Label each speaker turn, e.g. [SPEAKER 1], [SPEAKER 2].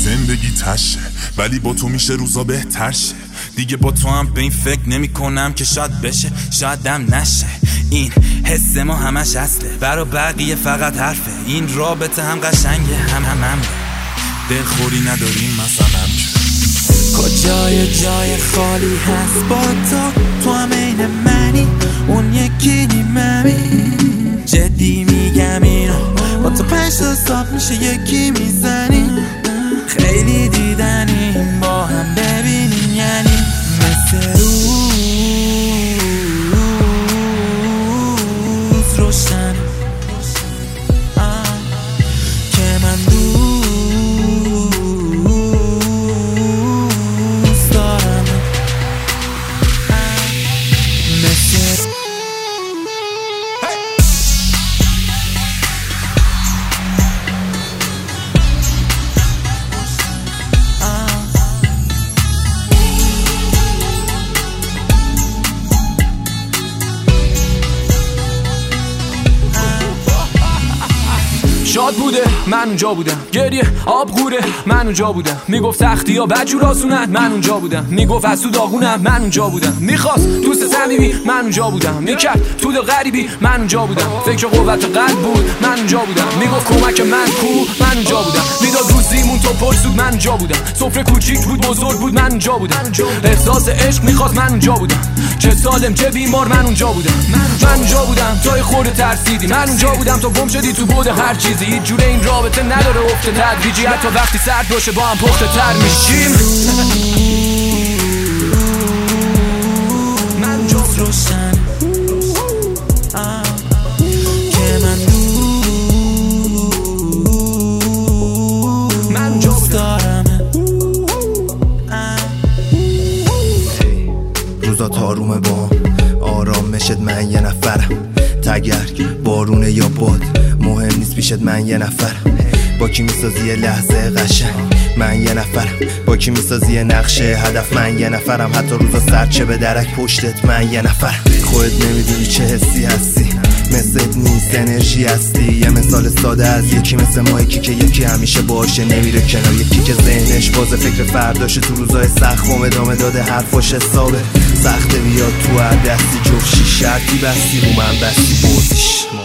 [SPEAKER 1] زندگی تشه ولی با تو میشه روزا بهتر شه. دیگه با تو هم به این فکر نمی کنم که شاید بشه شایدم نشه. این حس ما همش اصله، برا بقیه فقط حرفه. این رابطه هم قشنگه هم دلخوری نداریم مثلا.
[SPEAKER 2] کجای جای خالی هست با تو هم این منی اون یکی نیممی. جدی میگم اینو با تو 5 تا صاف میشه یکی میزنی. خیلی دیدنیم با هم ببینیم یعنی مثل روز روشن که من دوست دارم. مثل
[SPEAKER 3] شاد بوده من اونجا بودم، گریه آب غوره من اونجا بودم. میگفت سختی ها بدجور آسونت من اونجا بودم. میگفت از تو داغونم من اونجا بودم. میخواست دوست صمیمی من اونجا بودم. میکرد تو دل غریبی من اونجا بودم. فکر قوت قلب بود من اونجا بودم. میگفت کمک من کو من اونجا بودم. میداد روزیمون تو پرسود من اونجا بودم. سفره کوچیک بود بزرگ بود من اونجا بودم. احساس عشق میخواست من اونجا بودم. چه سالم چه بیمار من اونجا بودم. من اونجا بودم تا خورده ترسیدی. من اونجا بودم تا گم شدی تو بود هر چیزی. هیچ جوره این رابطه نداره افت تدریجی. حتی وقتی سرد باشه با هم پخته تر میشیم.
[SPEAKER 2] من جفت روشن که من دوست دارم.
[SPEAKER 4] روزا تارومه با آرام مشد من یه نفرم. تگرگ بارونه یا باد مهم نیست پیشت من یه نفرم. با کی میسازی لحظه قشنگ من یه نفرم. با کی میسازی نقشه هدف من یه نفرم. حتی روزا سرچه به درک پشتت من یه نفرم. خودت نمیدونی چه حسی هستی، مثلت نیست انرژی هستی. یه مثال ساده از یکی مثل مایکی که یکی همیشه باشه نمیره کنار. یکی که ذهنش باز فکر فرداشه تو روزای سخت و ادامه داده حرفاش حسابه. سخته بیاد تو هر دستی جفت شرطی بستی رو من بستی بردیش.